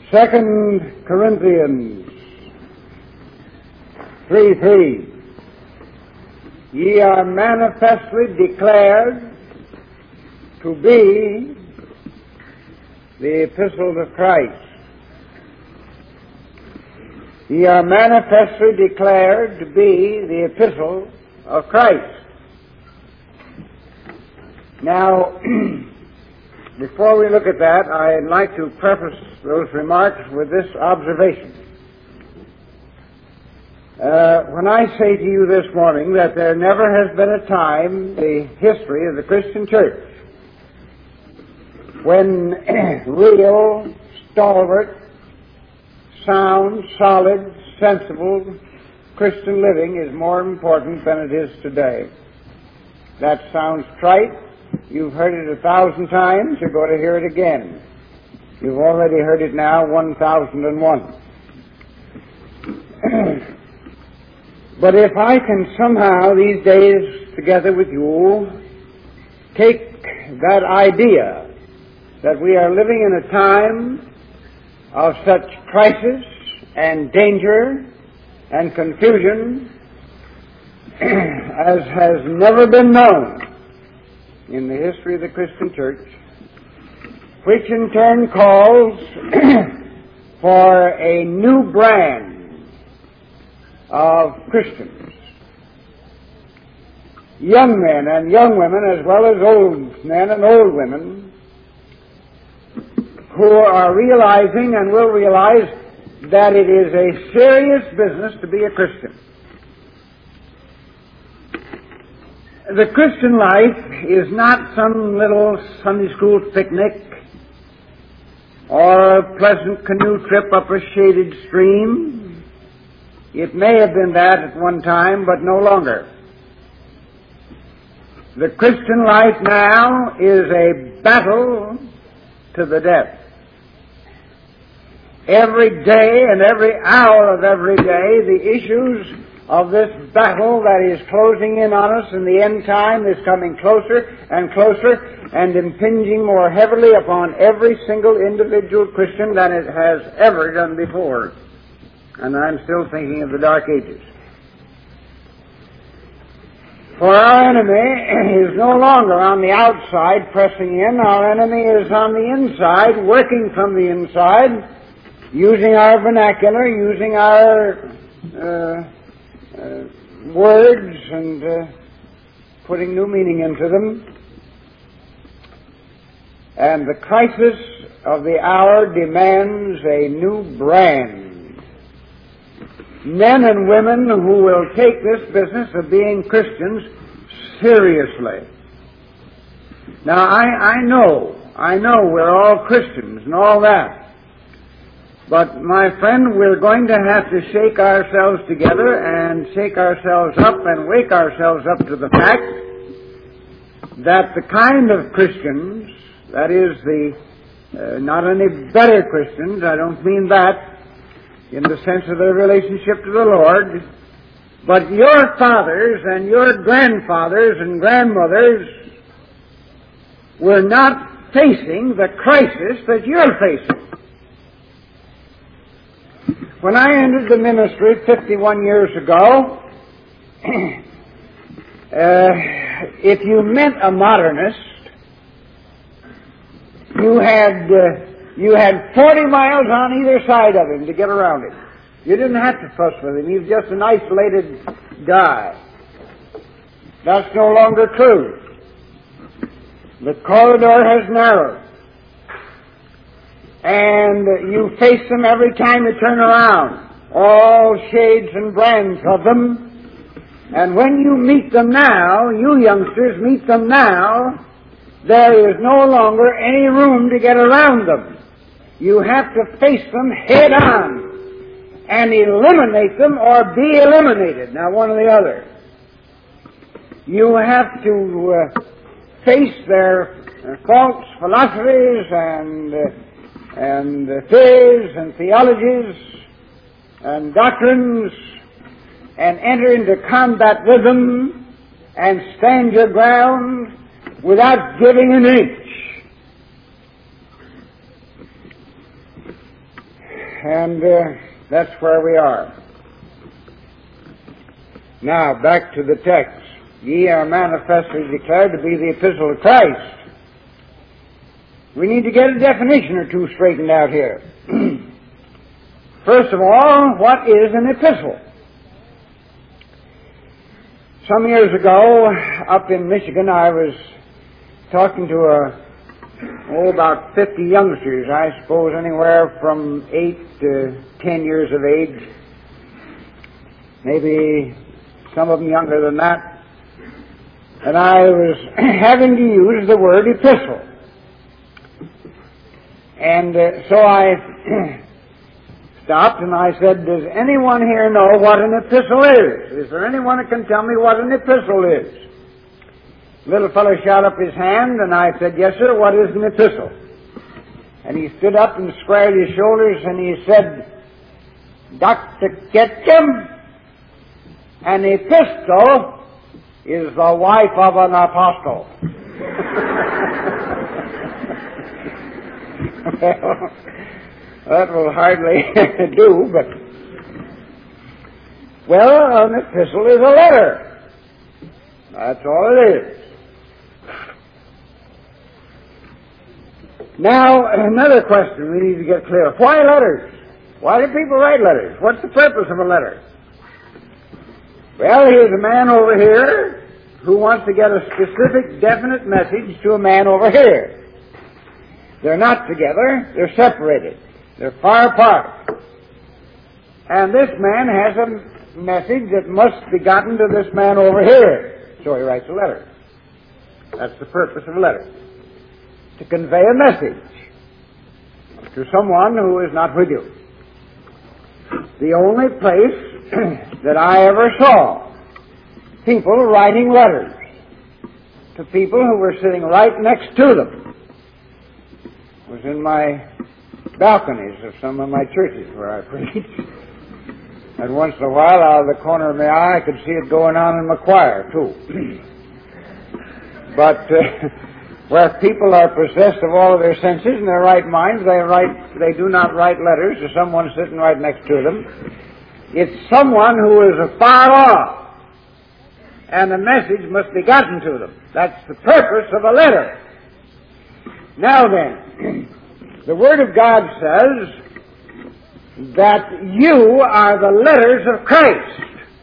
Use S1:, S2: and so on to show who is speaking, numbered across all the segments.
S1: 2 Corinthians 3:3. Ye are manifestly declared to be the epistles of Christ. Ye are manifestly declared to be the epistle of Christ. Now, before we look at that, I'd like to preface those remarks with this observation. When I say to you this morning that there never has been a time in the history of the Christian church when real, stalwart, sound, solid, sensible Christian living is more important than it is today. That sounds trite. You've heard it 1,000 times. You're going to hear it again. You've already heard it now 1,001. But if I can somehow these days together with you take that idea that we are living in a time of such crisis and danger and confusion as has never been known in the history of the Christian church, which in turn calls for a new brand of Christians, young men and young women as well as old men and old women, who are realizing and will realize that it is a serious business to be a Christian. The Christian life is not some little Sunday school picnic or a pleasant canoe trip up a shaded stream. It may have been that at one time, but no longer. The Christian life now is a battle to the death. Every day and every hour of every day, the issues of this battle that is closing in on us in the end time is coming closer and closer and impinging more heavily upon every single individual Christian than it has ever done before. And I'm still thinking of the Dark Ages. For our enemy is no longer on the outside pressing in. Our enemy is on the inside, working from the inside, using our vernacular, using our words and putting new meaning into them. And the crisis of the hour demands a new brand. Men and women who will take this business of being Christians seriously. Now, I know we're all Christians and all that. But, my friend, we're going to have to shake ourselves together and shake ourselves up and wake ourselves up to the fact that the kind of Christians, that is not any better Christians, I don't mean that in the sense of their relationship to the Lord, but your fathers and your grandfathers and grandmothers were not facing the crisis that you're facing. When I entered the ministry 51 years ago, if you meant a modernist, you had 40 miles on either side of him to get around him. You didn't have to fuss with him. He was just an isolated guy. That's no longer true. The corridor has narrowed. And you face them every time you turn around. All shades and brands of them. And when you meet them now, you youngsters meet them now, there is no longer any room to get around them. You have to face them head on and eliminate them or be eliminated. Now, one or the other. You have to face their false philosophies and theories and theologies and doctrines and enter into combat with them and stand your ground without giving an inch. and that's where we are. Now, back to the text. Ye are manifestly declared to be the epistle of Christ. We need to get a definition or two straightened out here. First of all, what is an epistle? Some years ago, up in Michigan, I was talking to about 50 youngsters, I suppose anywhere from 8 to 10 years of age, maybe some of them younger than that, and I was having to use the word epistle. And so I stopped and I said, does anyone here know what an epistle is? Is there anyone who can tell me what an epistle is? The little fellow shot up his hand, and I said, yes, sir, what is an epistle? And he stood up and squared his shoulders, and he said, Dr. Ketchum, an epistle is the wife of an apostle. Well, that will hardly do, but... Well, an epistle is a letter. That's all it is. Now, another question we need to get clear. Why letters? Why do people write letters? What's the purpose of a letter? Well, here's a man over here who wants to get a specific, definite message to a man over here. They're not together. They're separated. They're far apart. And this man has a message that must be gotten to this man over here. So he writes a letter. That's the purpose of a letter. To convey a message to someone who is not with you. The only place that I ever saw people writing letters to people who were sitting right next to them was in my balconies of some of my churches where I preached. And once in a while, out of the corner of my eye, I could see it going on in my choir, too. But where people are possessed of all of their senses and their right minds, they do not write letters to someone sitting right next to them. It's someone who is afar off, and the message must be gotten to them. That's the purpose of a letter. Now then, the Word of God says that you are the letters of Christ.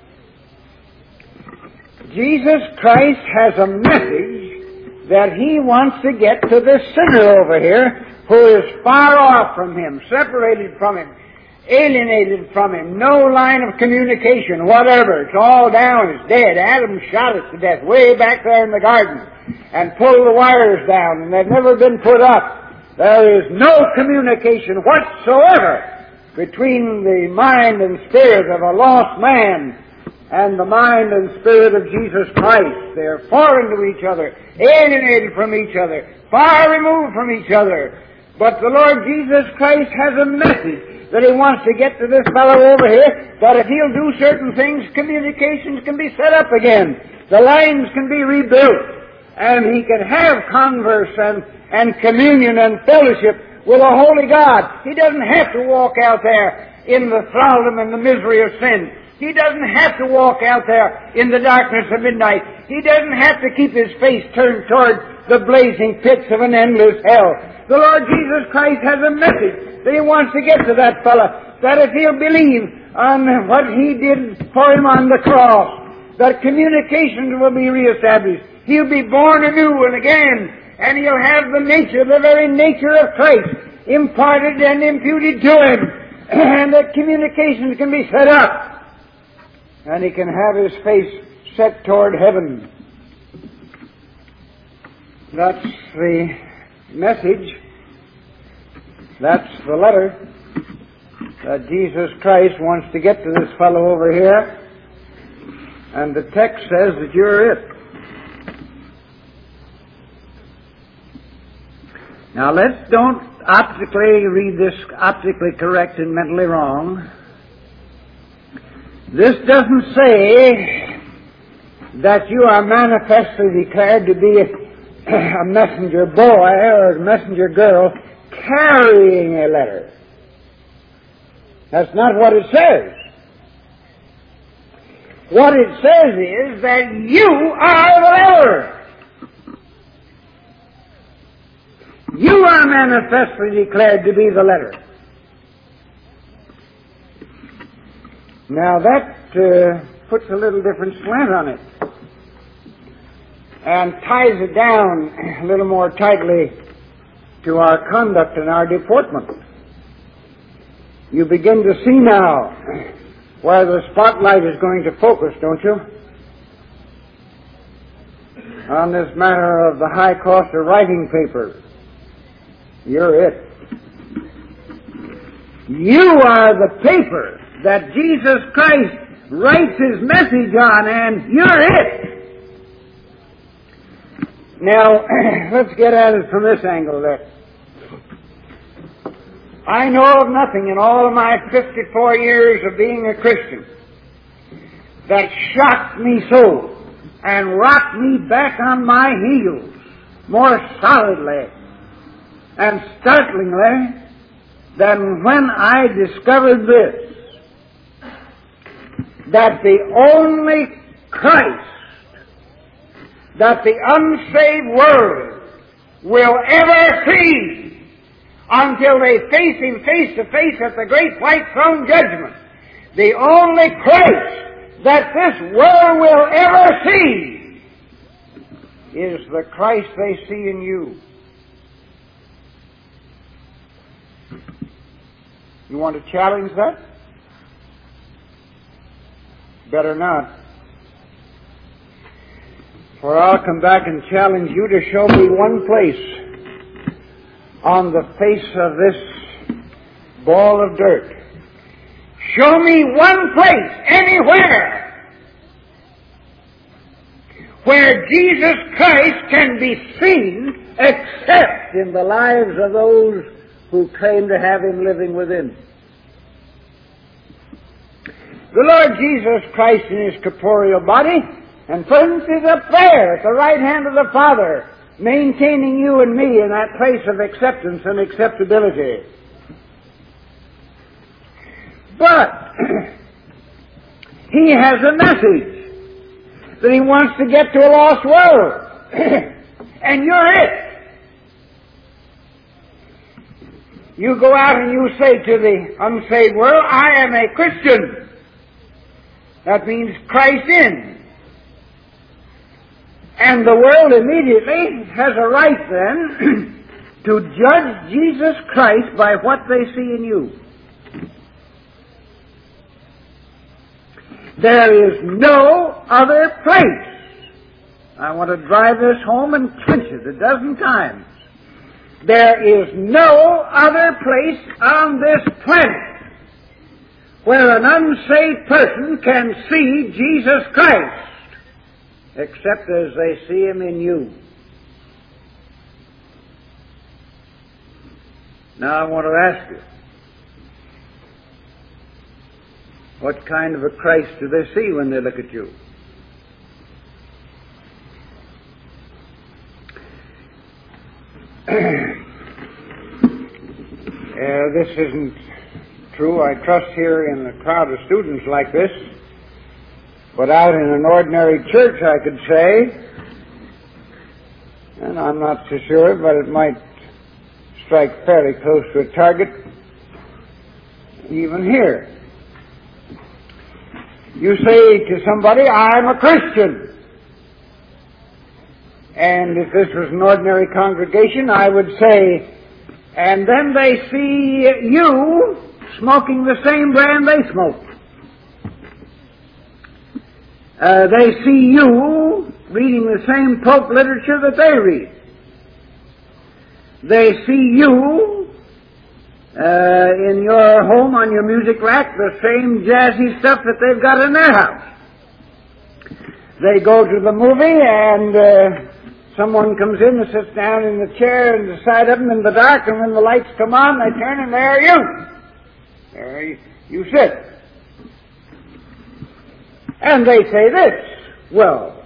S1: Jesus Christ has a message that He wants to get to this sinner over here who is far off from Him, separated from Him, alienated from Him, no line of communication, whatever. It's all down, it's dead. Adam shot it to death way back there in the garden and pulled the wires down, and they've never been put up. There is no communication whatsoever between the mind and spirit of a lost man and the mind and spirit of Jesus Christ. They are foreign to each other, alienated from each other, far removed from each other. But the Lord Jesus Christ has a message that He wants to get to this fellow over here, that if he'll do certain things, communications can be set up again. The lines can be rebuilt, and he can have converse and communion and fellowship with a holy God. He doesn't have to walk out there in the thraldom and the misery of sin. He doesn't have to walk out there in the darkness of midnight. He doesn't have to keep his face turned toward the blazing pits of an endless hell. The Lord Jesus Christ has a message that He wants to get to that fellow, that if he'll believe on what He did for him on the cross, that communications will be reestablished. He'll be born anew and again, and he'll have the nature, the very nature of Christ, imparted and imputed to him, and that communications can be set up. And he can have his face set toward heaven. That's the message. That's the letter that Jesus Christ wants to get to this fellow over here. And the text says that you're it. Now don't optically read this optically correct and mentally wrong. This doesn't say that you are manifestly declared to be a messenger boy or a messenger girl carrying a letter. That's not what it says. What it says is that you are the letter. You are manifestly declared to be the letter. Now that puts a little different slant on it and ties it down a little more tightly to our conduct and our deportment. You begin to see now where the spotlight is going to focus, don't you? On this matter of the high cost of writing paper. You're it. You are the paper that Jesus Christ writes His message on, and you're it. Now, let's get at it from this angle there. I know of nothing in all of my 54 years of being a Christian that shocked me so and rocked me back on my heels more solidly and startlingly than when I discovered this, that the only Christ that the unsaved world will ever see until they face Him face to face at the great white throne judgment, the only Christ that this world will ever see is the Christ they see in you. You want to challenge that? Better not. For I'll come back and challenge you to show me one place on the face of this ball of dirt. Show me one place anywhere where Jesus Christ can be seen except in the lives of those who claim to have Him living within. The Lord Jesus Christ in His corporeal body and presence is up there at the right hand of the Father, maintaining you and me in that place of acceptance and acceptability. But He has a message that He wants to get to a lost world. And you're it. You go out and you say to the unsaved world, I am a Christian. That means Christ in. And the world immediately has a right then to judge Jesus Christ by what they see in you. There is no other place. I want to drive this home and clinch it a dozen times. There is no other place on this planet where an unsaved person can see Jesus Christ except as they see Him in you. Now I want to ask you, what kind of a Christ do they see when they look at you? This isn't true, I trust, here in a crowd of students like this. But out in an ordinary church, I could say, and I'm not so sure, but it might strike fairly close to a target, even here. You say to somebody, I'm a Christian. And if this was an ordinary congregation, I would say, and then they see you smoking the same brand they smoke. They see you reading the same Pope literature that they read. They see you in your home on your music rack, the same jazzy stuff that they've got in their house. They go to the movie and someone comes in and sits down in the chair and the side of them in the dark, and when the lights come on, they turn and there you. There you sit. And they say this, well,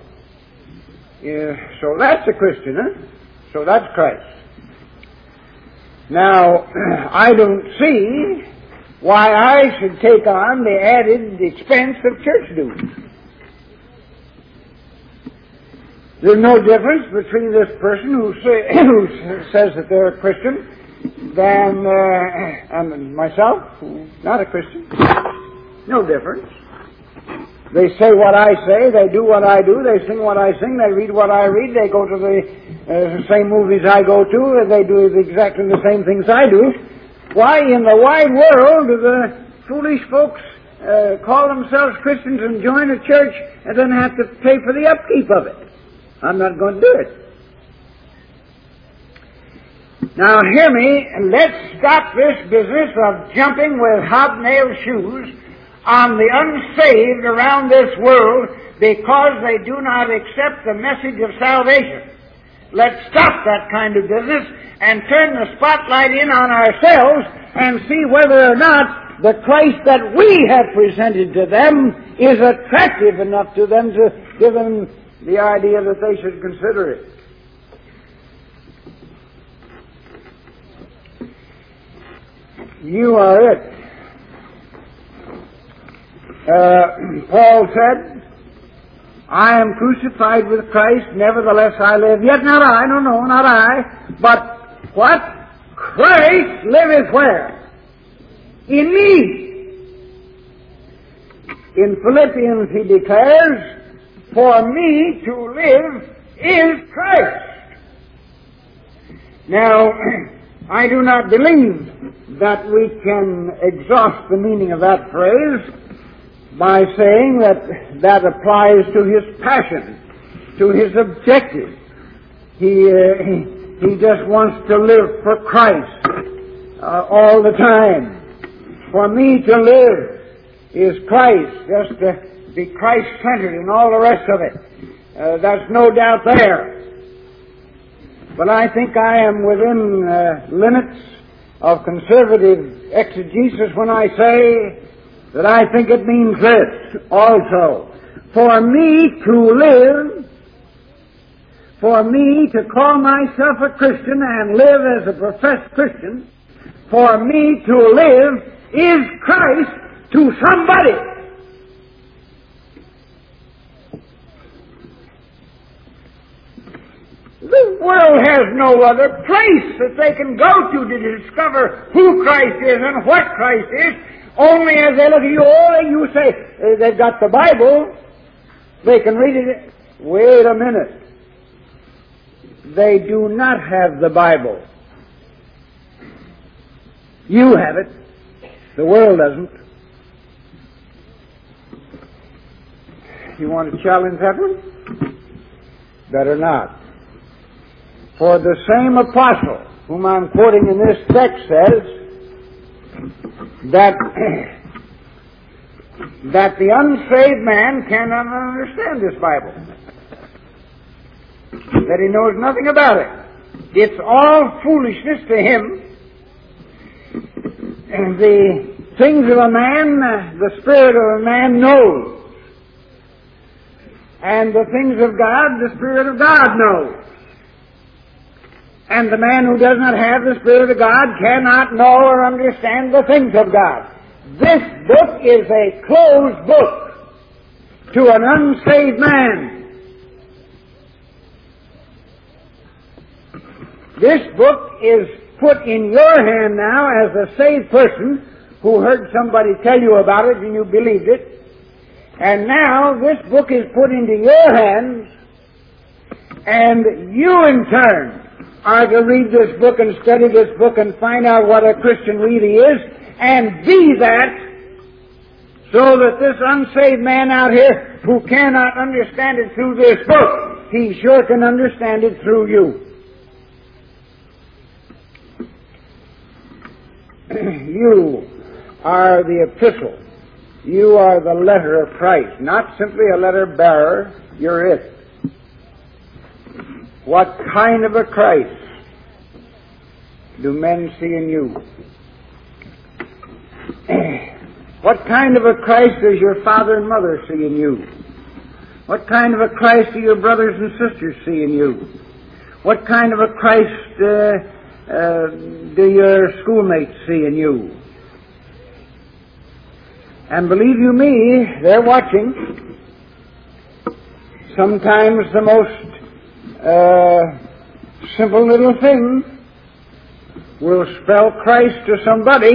S1: so that's a Christian, huh? So that's Christ. Now, I don't see why I should take on the added expense of church dues. There's no difference between this person who says that they're a Christian and myself, who's not a Christian. No difference. They say what I say, they do what I do, they sing what I sing, they read what I read, they go to the same movies I go to, they do exactly the same things I do. Why in the wide world do the foolish folks call themselves Christians and join a church and then have to pay for the upkeep of it? I'm not going to do it. Now hear me, and let's stop this business of jumping with hobnail shoes on the unsaved around this world because they do not accept the message of salvation. Let's stop that kind of business and turn the spotlight in on ourselves and see whether or not the Christ that we have presented to them is attractive enough to them to give them the idea that they should consider it. You are it. Paul said, I am crucified with Christ, nevertheless I live. Yet not I, no, not I, but what? Christ liveth where? In me. In Philippians he declares, for me to live is Christ. Now, I do not believe that we can exhaust the meaning of that phrase by saying that that applies to his passion, to his objective. He just wants to live for Christ all the time. For me to live is Christ, just to be Christ-centered and all the rest of it. There's no doubt there. But I think I am within limits of conservative exegesis when I say that I think it means this also. For me to live, for me to call myself a Christian and live as a professed Christian, for me to live is Christ to somebody. The world has no other place that they can go to discover who Christ is and what Christ is. Only as they look at you, you say, they've got the Bible, they can read it. Wait a minute. They do not have the Bible. You have it. The world doesn't. You want to challenge that one? Better not. For the same apostle, whom I'm quoting in this text, says that the unsaved man cannot understand this Bible. That he knows nothing about it. It's all foolishness to him. And the things of a man, the spirit of a man knows. And the things of God, the Spirit of God knows. And the man who does not have the Spirit of God cannot know or understand the things of God. This book is a closed book to an unsaved man. This book is put in your hand now as a saved person who heard somebody tell you about it and you believed it. And now this book is put into your hands, and you in turn are to read this book and study this book and find out what a Christian really is, and be that, so that this unsaved man out here who cannot understand it through this book, he sure can understand it through you. You are the epistle. You are the letter of Christ, not simply a letter bearer. You're it. What kind of a Christ do men see in you? What kind of a Christ does your father and mother see in you? What kind of a Christ do your brothers and sisters see in you? What kind of a Christ do your schoolmates see in you? And believe you me, they're watching. Sometimes the most simple little thing will spell Christ to somebody.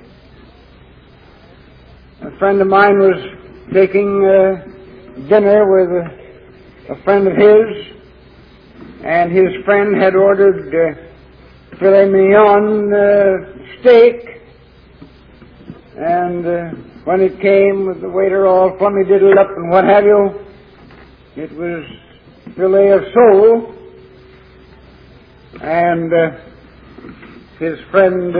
S1: A friend of mine was taking dinner with a friend of his, and his friend had ordered filet mignon steak, and when it came with the waiter all plummy diddled up and what have you, it was filet of sole, and his friend,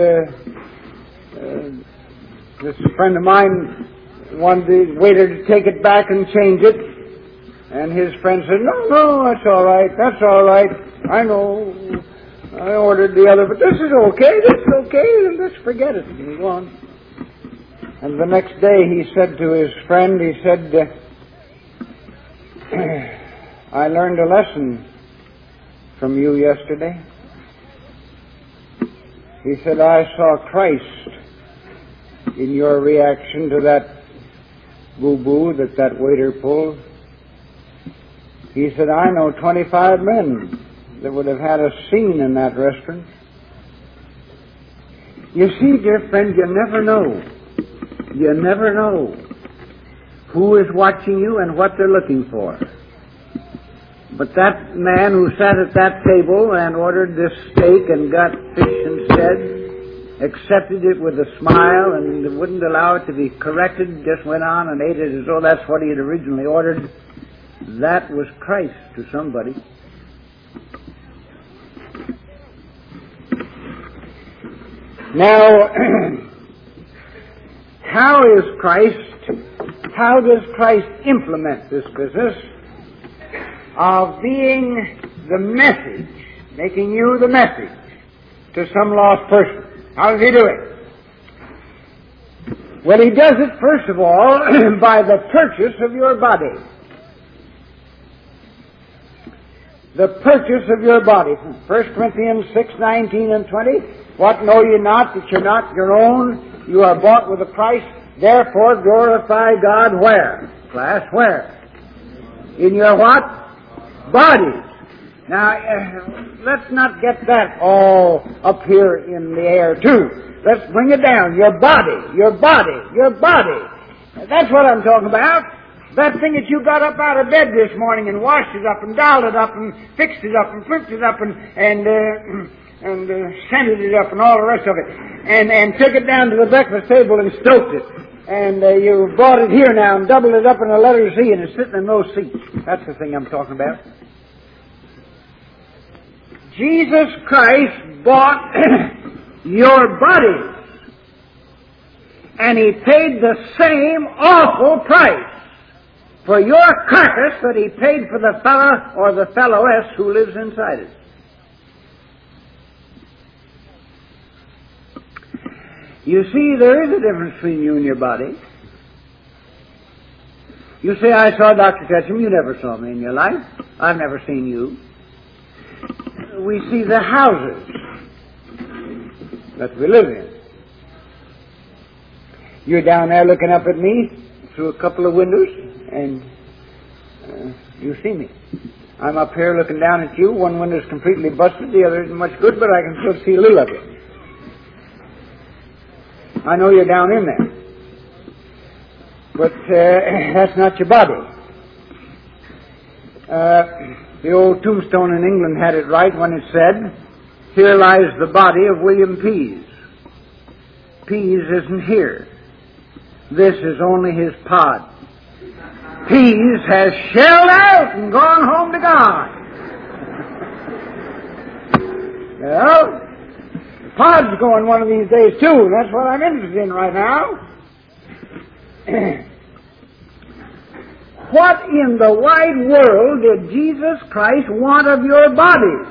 S1: this friend of mine, wanted the waiter to take it back and change it, and his friend said, no, that's all right, I know, I ordered the other, but this is okay, let's forget it, and move on. And the next day he said to his friend, he said, I learned a lesson from you yesterday. He said, I saw Christ in your reaction to that boo-boo that waiter pulled. He said, I know 25 men that would have had a scene in that restaurant. You see, dear friend, you never know. You never know who is watching you and what they're looking for. But that man who sat at that table and ordered this steak and got fish instead, accepted it with a smile and wouldn't allow it to be corrected, just went on and ate it as though that's what he had originally ordered, that was Christ to somebody. Now, how does Christ implement this business of being the message, making you the message to some lost person? How does he do it? Well, he does it, first of all, by the purchase of your body. The purchase of your body. 1 Corinthians 6:19 and 20. What know ye not, that you're not your own? You are bought with a price. Therefore glorify God where? Class, where? In your what? Bodies. Now, let's not get that all up here in the air, too. Let's bring it down. Your body. That's what I'm talking about. That thing that you got up out of bed this morning and washed it up and dialed it up and fixed it up and flipped it up and scented it up and all the rest of it. And took it down to the breakfast table and stoked it. And you brought it here now and doubled it up in a letter Z and it's sitting in those seats. That's the thing I'm talking about. Jesus Christ bought your bodies, and He paid the same awful price for your carcass that He paid for the fellow or the fellowess who lives inside it. You see, there is a difference between you and your body. You say, I saw Dr. Ketchum. You never saw me in your life. I've never seen you. We see the houses that we live in. You're down there looking up at me through a couple of windows, and you see me. I'm up here looking down at you. One window's completely busted, the other isn't much good, but I can still see a little of you. I know you're down in there. But that's not your body. The old tombstone in England had it right when it said, here lies the body of William Pease. Pease isn't here. This is only his pod. Pease has shelled out and gone home to God. Well, the pod's going one of these days too. That's what I'm interested in right now. What in the wide world did Jesus Christ want of your bodies?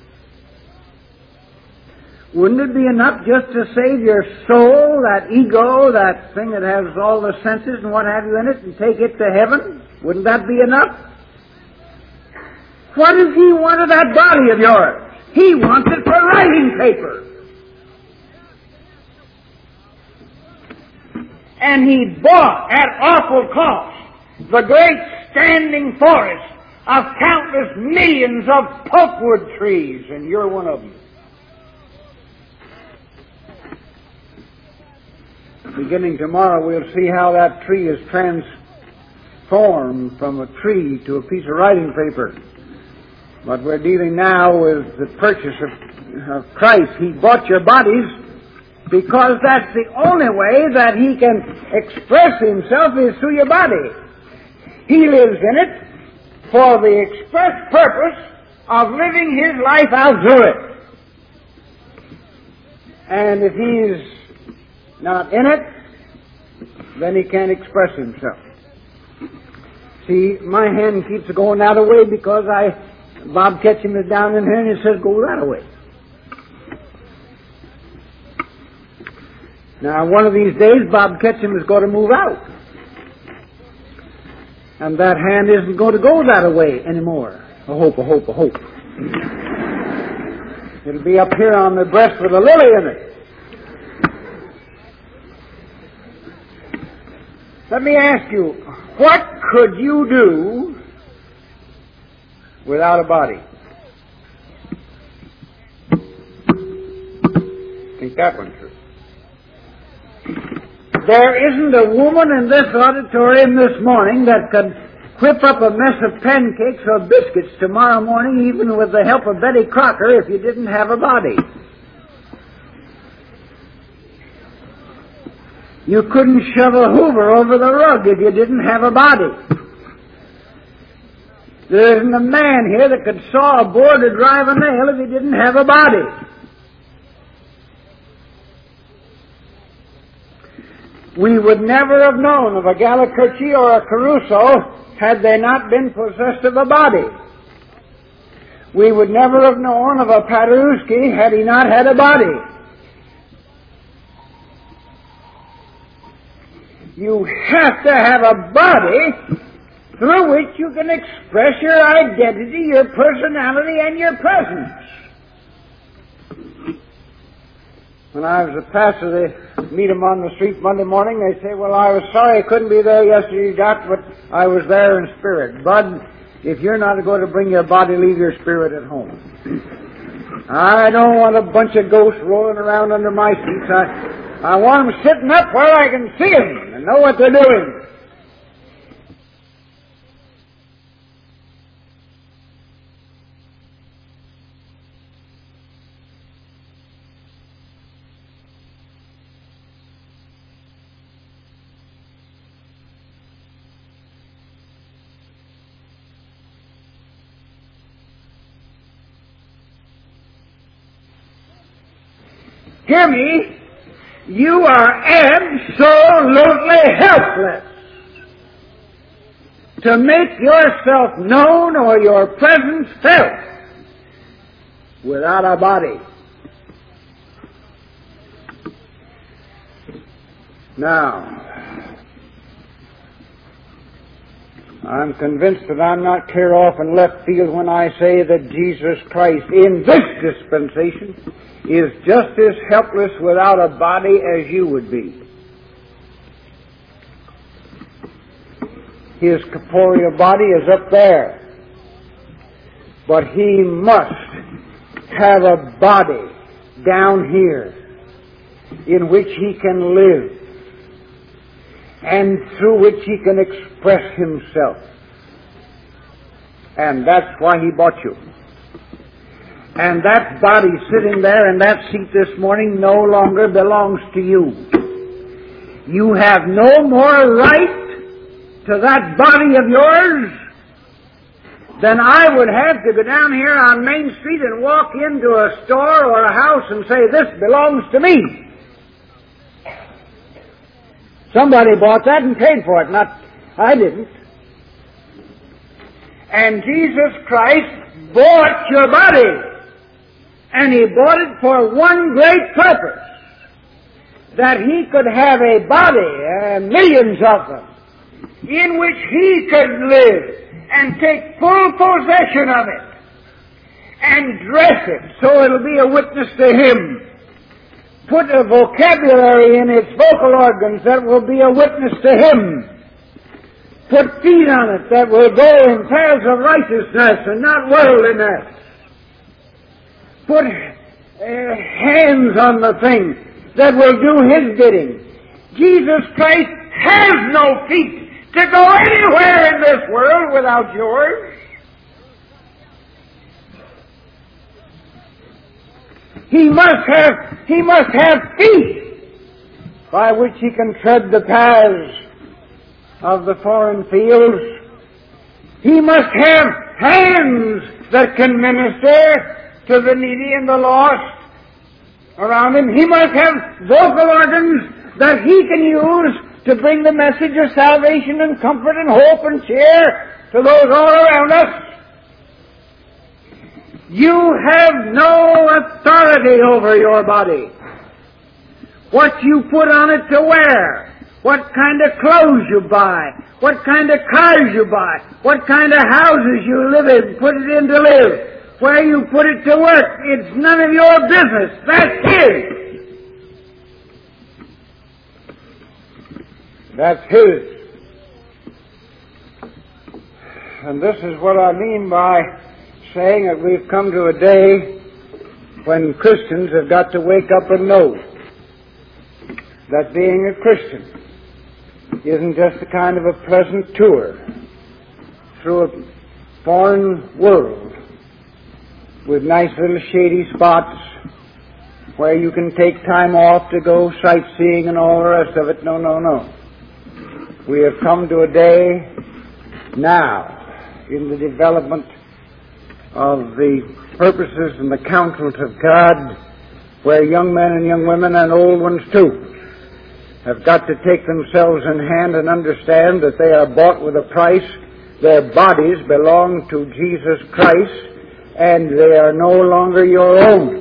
S1: Wouldn't it be enough just to save your soul, that ego, that thing that has all the senses and what have you in it, and take it to heaven? Wouldn't that be enough? What does He want of that body of yours? He wants it for writing paper. And He bought at awful cost the great standing forest of countless millions of pulpwood trees, and you're one of them. Beginning tomorrow, we'll see how that tree is transformed from a tree to a piece of writing paper. But we're dealing now with the purchase of Christ. He bought your bodies because that's the only way that He can express Himself is through your body. He lives in it for the express purpose of living His life out through it. And if He's not in it, then He can't express Himself. See, my hand keeps going that way because Bob Ketchum is down in here and he says, go that way. Now, one of these days, Bob Ketchum is going to move out. And that hand isn't going to go that way anymore. I hope. It'll be up here on the breast with a lily in it. Let me ask you, what could you do without a body? Think that one through. There isn't a woman in this auditorium this morning that could whip up a mess of pancakes or biscuits tomorrow morning, even with the help of Betty Crocker, if you didn't have a body. You couldn't shove a Hoover over the rug if you didn't have a body. There isn't a man here that could saw a board or drive a nail if he didn't have a body. We would never have known of a Gallicurci or a Caruso had they not been possessed of a body. We would never have known of a Paderewski had he not had a body. You have to have a body through which you can express your identity, your personality, and your presence. When I was a pastor, they meet them on the street Monday morning. They say, well, I was sorry I couldn't be there yesterday, Doc, but I was there in spirit. Bud, if you're not going to bring your body, leave your spirit at home. I don't want a bunch of ghosts rolling around under my seats. I want them sitting up where I can see them and know what they're doing. Hear me. You are absolutely helpless to make yourself known or your presence felt without a body. Now, I'm convinced that I'm not clear off in left field when I say that Jesus Christ in this dispensation is just as helpless without a body as you would be. His corporeal body is up there, but he must have a body down here in which he can live and through which he can express himself. And that's why he bought you. And that body sitting there in that seat this morning no longer belongs to you. You have no more right to that body of yours than I would have to go down here on Main Street and walk into a store or a house and say, this belongs to me. Somebody bought that and paid for it, I didn't. And Jesus Christ bought your body. And He bought it for one great purpose, that He could have a body, millions of them, in which He could live and take full possession of it and dress it so it'll be a witness to Him put a vocabulary in its vocal organs that will be a witness to Him. Put feet on it that will go in paths of righteousness and not worldliness. Put hands on the thing that will do His bidding. Jesus Christ has no feet to go anywhere in this world without yours. He must have feet by which He can tread the paths of the foreign fields. He must have hands that can minister to the needy and the lost around Him. He must have vocal organs that He can use to bring the message of salvation and comfort and hope and cheer to those all around us. You have no authority over your body. What you put on it to wear, what kind of clothes you buy, what kind of cars you buy, what kind of houses you live in, put it in to live, where you put it to work, it's none of your business. That's His. That's His. And this is what I mean by saying that we've come to a day when Christians have got to wake up and know that being a Christian isn't just a kind of a pleasant tour through a foreign world with nice little shady spots where you can take time off to go sightseeing and all the rest of it. No, no, no. We have come to a day now in the development of the purposes and the counsels of God where young men and young women and old ones too have got to take themselves in hand and understand that they are bought with a price. Their bodies belong to Jesus Christ and they are no longer your own.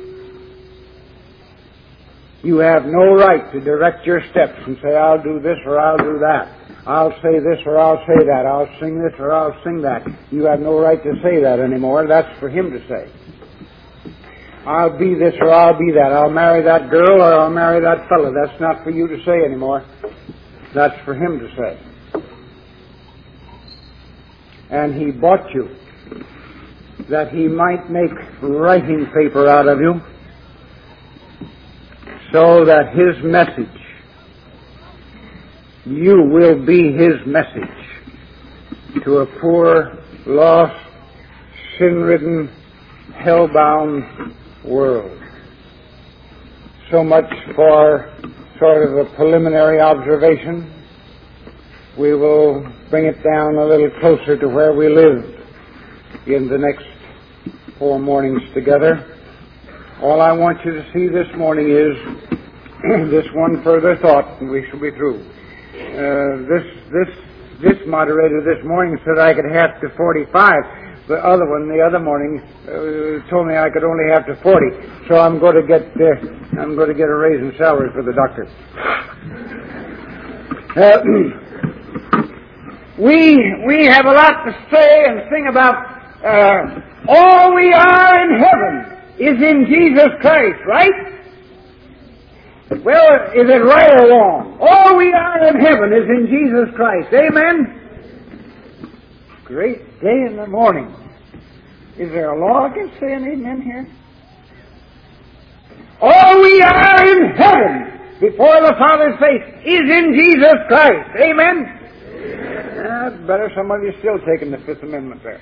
S1: You have no right to direct your steps and say, I'll do this or I'll do that. I'll say this or I'll say that. I'll sing this or I'll sing that. You have no right to say that anymore. That's for Him to say. I'll be this or I'll be that. I'll marry that girl or I'll marry that fellow. That's not for you to say anymore. That's for Him to say. And He bought you that He might make writing paper out of you so that His message, you will be His message to a poor, lost, sin-ridden, hell-bound world. So much for sort of a preliminary observation. We will bring it down a little closer to where we live in the next 4 mornings together. All I want you to see this morning is this one further thought, and we shall be through. This moderator this morning said I could have to 45. The other one, the other morning, told me I could only have to 40. So I'm going to get a raise in salary for the doctor. We have a lot to say and sing about. All we are in heaven is in Jesus Christ, right? Well, is it right or wrong? All we are in heaven is in Jesus Christ. Amen? Great day in the morning. Is there a law against saying amen here? All we are in heaven before the Father's face is in Jesus Christ. Amen? That's better. Some of you still taking the Fifth Amendment there.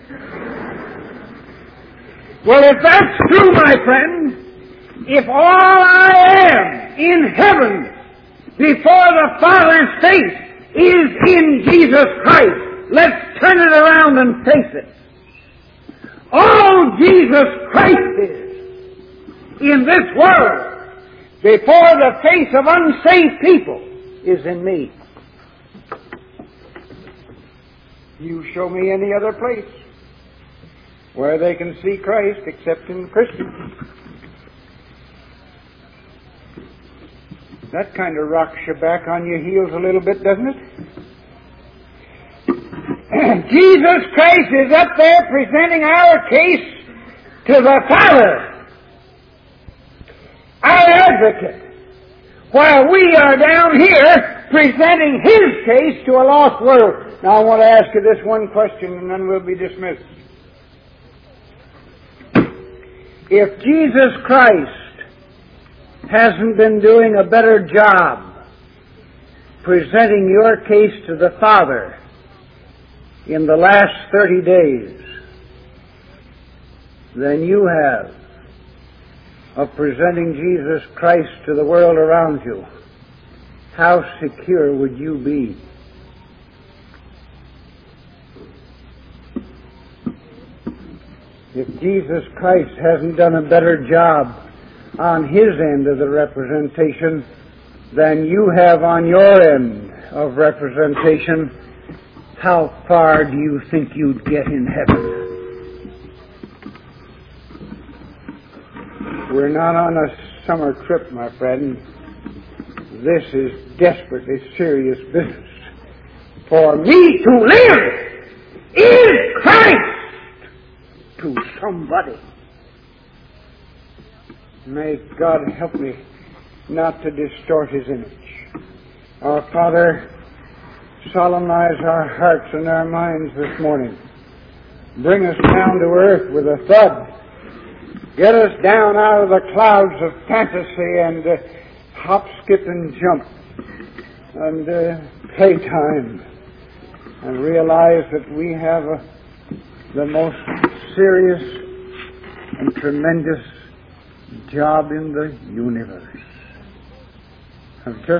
S1: Well, if that's true, my friend, if all I am in heaven before the Father's face is in Jesus Christ, let's turn it around and face it. All Jesus Christ is in this world before the face of unsaved people is in me. You show me any other place where they can see Christ except in Christians. That kind of rocks you back on your heels a little bit, doesn't it? Jesus Christ is up there presenting our case to the Father. Our advocate, while we are down here presenting His case to a lost world. Now I want to ask you this one question and then we'll be dismissed. If Jesus Christ hasn't been doing a better job presenting your case to the Father in the last 30 days than you have of presenting Jesus Christ to the world around you, how secure would you be? If Jesus Christ hasn't done a better job on His end of the representation than you have on your end of representation, how far do you think you'd get in heaven? We're not on a summer trip, my friend. This is desperately serious business. For me to live is Christ to somebody. May God help me not to distort His image. Our Father, solemnize our hearts and our minds this morning. Bring us down to earth with a thud. Get us down out of the clouds of fantasy and hop, skip, and jump and playtime, and realize that we have the most serious and tremendous job in the universe of just